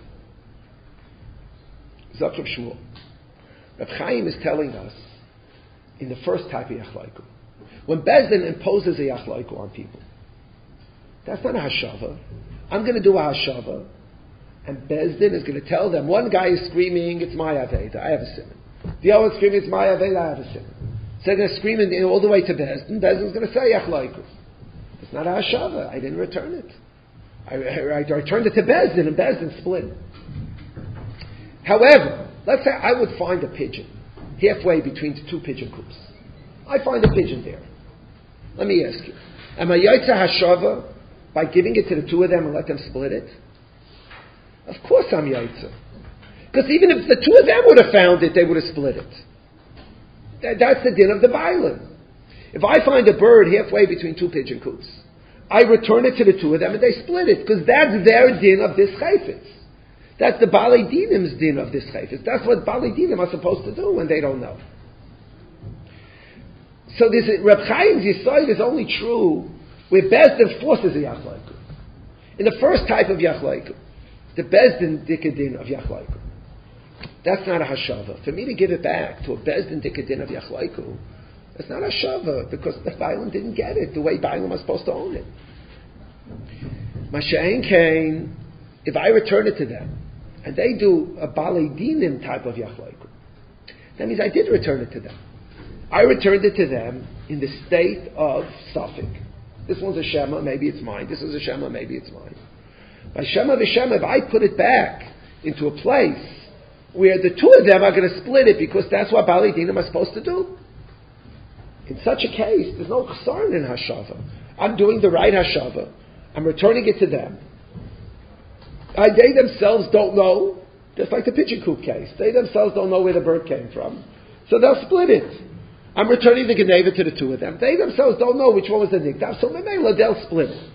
Zok Rav Shmuel. Rav Chaim is telling us in the first type of Yachlaiku. When Bezdin imposes a Yachlaiku on people, that's not a Hashava. I'm going to do a Hashava, and Bezdin is going to tell them, one guy is screaming, it's my Aveda, I have a sin. The other one is screaming, it's my Aveda, I have a sin. So they're going to scream in, all the way to Bezdin. Bezdin's going to say Yachlaiku. It's not a Hashava. I didn't return it. I, I, I returned it to Bezdin, and Bezdin split. However, let's say I would find a pigeon halfway between the two pigeon coops. I find a pigeon there. Let me ask you, am I Yaitza Hashava by giving it to the two of them and let them split it? Of course I'm Yaitza. Because even if the two of them would have found it, they would have split it. That, that's the din of the Bailan. If I find a bird halfway between two pigeon coops, I return it to the two of them and they split it, because that's their din of this chayfetz. That's the Balei Dinim's din of this chayfetz. That's what Balei Dinim are supposed to do when they don't know. So this Reb Chaim's Yisoid is only true where Bezdin forces a Yachlaiku. In the first type of Yachlaiku, the Bezdin Dikadin of Yachlaiku. That's not a Hashava. For me to give it back to a Bezdin Dikadin of Yachlaiku, that's not a Hashava, because the Bailam didn't get it the way Bailam was supposed to own it. Masha'en Kain, if I return it to them, and they do a Balei Dinim type of Yachlaiku, that means I did return it to them. I returned it to them in the state of Suffolk. This one's a Shema, maybe it's mine. This is a Shema, maybe it's mine. By Shema v'Shema, if I put it back into a place where the two of them are going to split it, because that's what Balei Dinim are supposed to do. In such a case, there's no chsaron in Hashava. I'm doing the right Hashava. I'm returning it to them. I, they themselves don't know, just like the pigeon coop case. They themselves don't know where the bird came from. So they'll split it. I'm returning the Geneva to the two of them. They themselves don't know which one was the Nigdav, so Memela, they'll split it.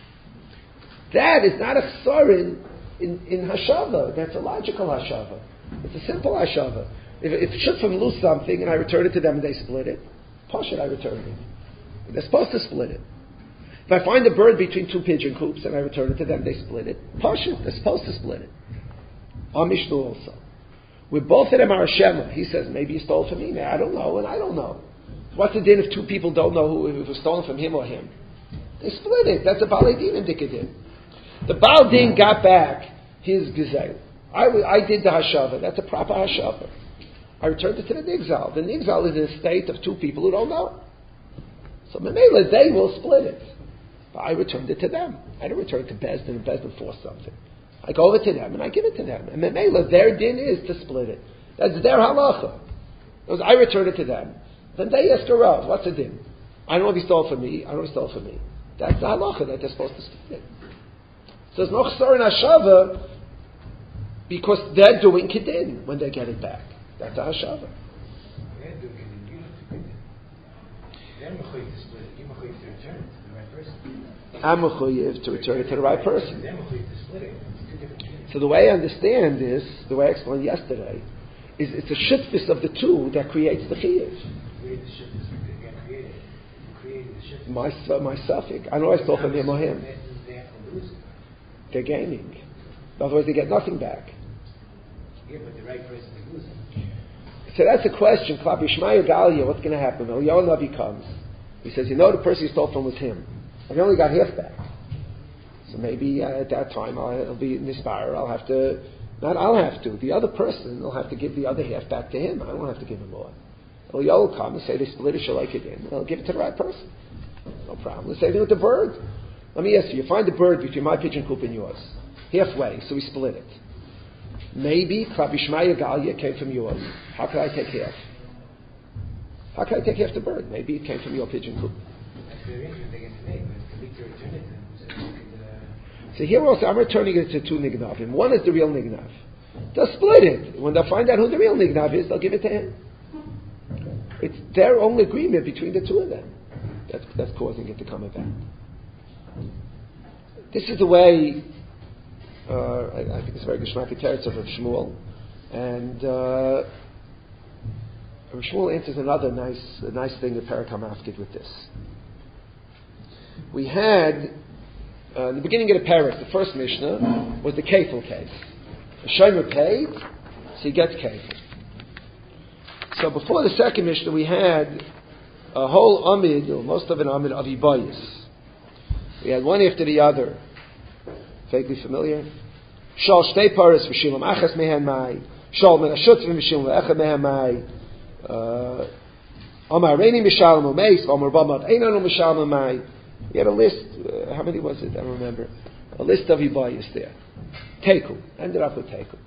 That is not a chsaron in, in Hashava. That's a logical Hashava. It's a simple Hashava. If, if Shutfim lose something and I return it to them and they split it, Pashat, I return it. They're supposed to split it. If I find a bird between two pigeon coops and I return it to them, they split it. Pashat, they're supposed to split it. Amishnu also. With both of them are a Shema. He says, maybe he stole from me. I don't know, and I don't know. What's the din if two people don't know who, if it was stolen from him or him? They split it. That's a Balei Dinim Dikadin. The Baal Din got back his Gezel. I, I did the Hashava. That's a proper Hashava. I returned it to the Nigzal. The Nigzal is in a state of two people who don't know. So Memela, they will split it. But I returned it to them. I didn't return it to Bezdin, and Bezdin forced something. I go over to them and I give it to them. And Memela, their din is to split it. That's their halacha. Because I return it to them. Then they ask a Rav, what's the din? I don't know if he stole from me. I don't know if he stole from me. That's the halacha that they're supposed to split it. So there's no chsaron hashava because they're doing kedin when they get it back. That's a hashava. They're doing kedin. You don't do kedin. They're mechuyev to split it. You're mechuyev to return it to the right person. I'm mechuyev to return it to the right person. They're mechuyev to split it. So the way I understand this, the way I explained yesterday, is it's a shitfis of the two that creates the chiyuv. Create the shitfis. You got created. You created the shitfis. My my suffix. I know I stole from him or him. They have to lose it. They're gaining. Otherwise, they get nothing back. Yeah, but the right person is losing. So that's a question. Klapi Shmaya Galia, what's going to happen? Eliyahu Navi comes. He says, you know, the person you stole from was him. I only got half back. So maybe uh, at that time I'll, it'll be Nispar. I'll have to, not I'll have to, the other person will have to give the other half back to him. I won't have to give him more. Eliyahu will come and say they split it, shall I it in. I'll give it to the right person. No problem. The same thing with the bird. Let me ask you, you find the bird between my pigeon coop and yours. Halfway, so we split it. Maybe Klapi Shmaya Galia came from yours. How could I take half? How can I take half the bird? Maybe it came from your pigeon coop. That's the arrangement they get to make, but to meet to return it to them. So here also, I'm returning it to two Nignavim. One is the real Nignav. They'll split it. When they'll find out who the real Nignav is, they'll give it to him. It's their own agreement between the two of them that's, that's causing it to come about. This is the way, uh, I, I think it's a very good Shmati Teretz of Rav Shmuel. And uh, Rav Shmuel answers another nice, a nice thing that Parakam did with this. we had, uh, in the beginning of the parak, the first Mishnah was the kefil case. The shomer paid, so he gets kefil. So before the second Mishnah, we had a whole amid, or most of an amid, of ibayis. We had one after the other. Vaguely familiar? Shal shtei paras v'shilam achas mehen mai. Shal men ashutzim v'shilam v'echa mehen mai. Amar reini mishalem u'meis. Amar bamat einan u'mishalem mai. We had a list. Uh, how many was it? I don't remember. A list of ibayis there. Teku. Ended up with teku.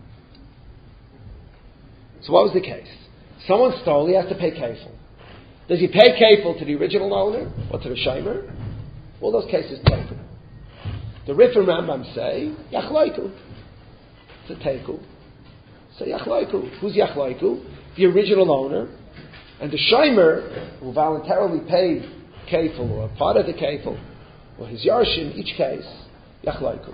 So what was the case? Someone stole, he has to pay kefil. Does he pay kefil to the original owner or to the shomer? All those cases teku. The Rif and Rambam say, Yachlaiku. It's a teku. So Yachlaiku. Who's Yachlaiku? The original owner. And the shomer, who voluntarily paid kefil, or part of the kefil, or his yarshim, each case, Yachlaiku.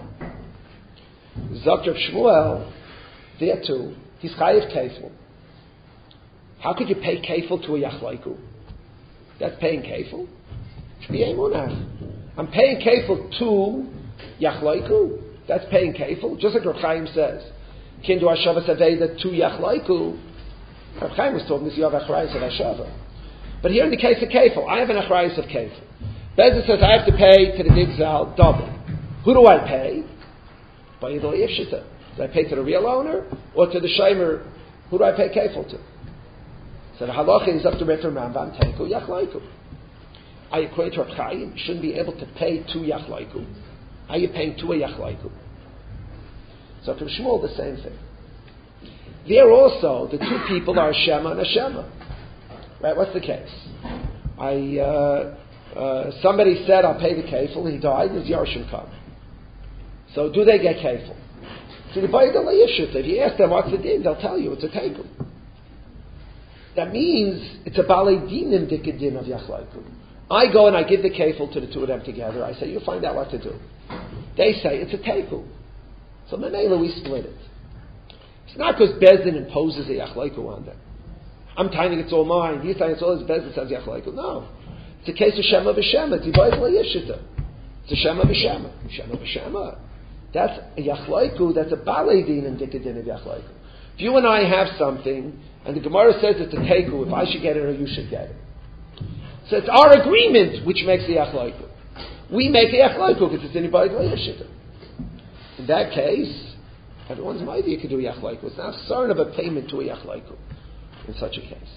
Zakir Shmuel, there too, he's chayiv kefil. How could you pay kefil to a Yachlaiku? That's paying kefil. Should be emunah. I'm paying kefil to Yachlaiku. That's paying kefil. Just like Reb Chaim says, Kin do Hashava Saveda to Yachlaiku. Reb Chaim was talking this you have achrayus of Hashava. But here in the case of kefil, I have an achrayus of kefil. Bezin says I have to pay to the nigzal double. Who do I pay? By Yidol Yishita. Do I pay to the real owner or to the shomer? Who do I pay kefil to? So the halacha is up to Rif and Rambam, Teku Yachlaiku. Are you according to Reb Chaim? You shouldn't be able to pay to Yachlaiku. Are you paying to a Yachlaiku? So to Shmuel, the same thing. There also, the two people are a Shema and a Shema. Right? What's the case? I uh, uh, somebody said, I'll pay the kefil, he died, his Yarshim come. So do they get kefil? So the Bayadal Yishut, if you ask them what's the din, they'll tell you it's a teku. That means it's a balei dinim dikadin of Yachlaiku. I go and I give the kefil to the two of them together. I say, you find out what to do. They say, it's a teku. So Menela, we split it. It's not because Bezdin imposes a Yachlaiku on them. I'm telling it's all mine. He's telling it's all his Bezdin says Yachlaiku. No. It's a case of Shema b'Shema. It's Yibayis L'Yishita. It's a Shema b'Shema. Shema b'Shema. That's a Yachlaiku. That's a balei dinim dikadin of Yachlaiku. If you and I have something, and the Gemara says it's a teku, if I should get it or you should get it. So it's our agreement which makes the Yachlaiku. We make the Yachlaiku because it's anybody L'Yishita. In that case, everyone's idea could do a Yachlaiku. It's not certain of a payment to a Yachlaiku in such a case.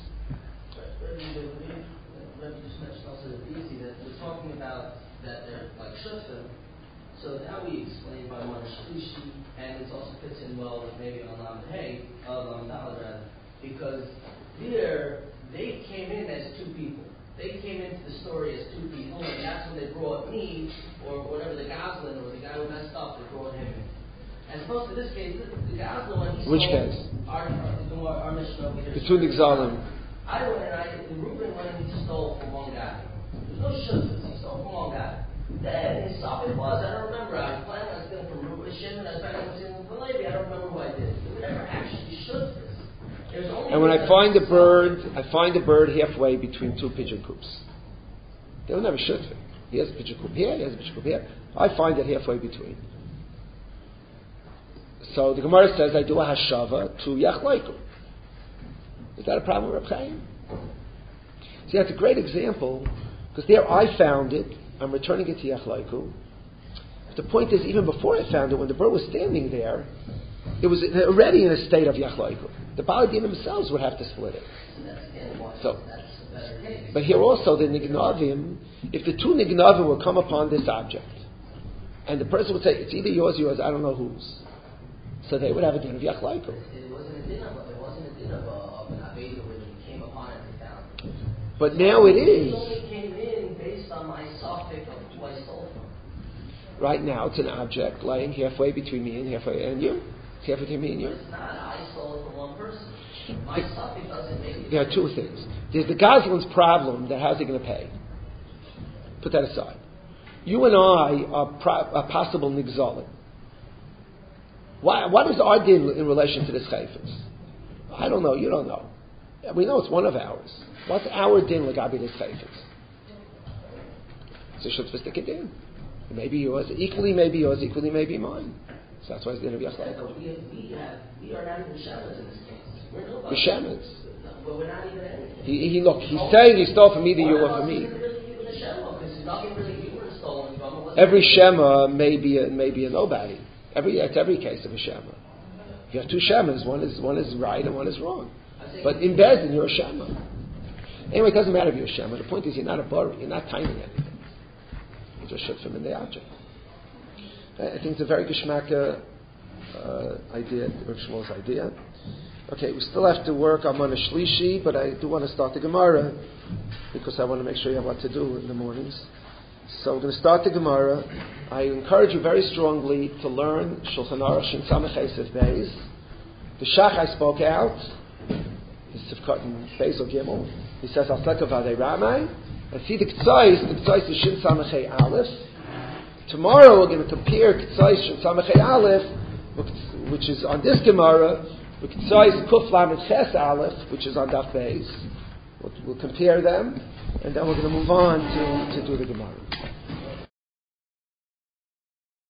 We're talking about that they're like shutfim. So now we explain by one shlishi, and it also fits in well with maybe Alam Hey, Alam Dalad rather, because there they came in as two people. They came into the story as two people, and that's when they brought me, or whatever the Goslin, or the guy who messed up, they brought him in. As opposed to this case, the, the Goslin, when he Which sold case? Our, our, our mission over here. The two Nigzalim. I went and I, Reuben went and he stole from one guy. There's no shutfim, he stole from one guy. Then his topic was, I don't remember, I was planning on stealing from Reuben Shimon, I was planning on stealing from Levi, I don't remember who I did. We never actually should this. And when I find a bird, I find a bird halfway between two pigeon coops. They'll never shoot it. He has a pigeon coop here, he has a pigeon coop here. I find it halfway between. So the Gemara says I do a hashava to Yachlaiku. Is that a problem with Reb Chaim? See, that's a great example, because there I found it, I'm returning it to Yachlaiku. But the point is, even before I found it, when the bird was standing there, it was already in a state of Yachlaiku. The Baladim themselves would have to split it. So, but here also the Nignavim, if the two Nignavim will come upon this object, and the person would say, it's either yours or yours, I don't know whose. So they would have a din of Yachlaiku. It wasn't a din of it wasn't a din of an Aveda when he came upon it and found it. But now it is. It only came in based on my suffix of who I stole from. Right now it's an object lying halfway between me and halfway and you. It's halfway between me and you. But it's not. I stole it from one person. My suffix doesn't make it. There are two things. There's the Goslin's problem that how's he going to pay? Put that aside. You and I are, pro- are possible nigzalim. Why, what is our din in relation to this chayfetz? I don't know. You don't know. We know it's one of ours. What's our din legabi this chayfetz? a shutfus the kedin. Maybe yours, equally maybe yours, equally maybe mine. So that's why it's going to be a Yeah, but we, we, have, we are not even Shemas in this case. We're nobody. Shemas. But we're not even anything. He, he look, he's saying he stole from me, the you were for me. Every Shema may be a, may be a nobody. Every it's every case of a Shema. If you have two Shemas, one is one is right and one is wrong. But in Bezdin, you're a Shema. Anyway, it doesn't matter if you're a Shema. The point is, you're not a bari. You're not timing anything. You just should from in the object. I think it's a very geschmacka uh, idea, Rav Shmuel's idea. Okay, we still have to work on Mana Shlishi, but I do want to start the Gemara because I want to make sure you have what to do in the mornings. So we're going to start the Gemara. I encourage you very strongly to learn Shulchan Aruch Shin Samech Esav Beis. The Shach I spoke out, the Sivkot and Beis or Gimel. He says Asleka Vadei Ramai. And see the K'tzais, the K'tzais is Shin Samech Aleph. Tomorrow we're going to compare K'tzais Shin Samech Aleph, which is on this Gemara, with K'tzais Kuf Lamed Ches Aleph, which is on Daf Beis. We'll, we'll compare them, and then we're going to move on to, to do the Gemara.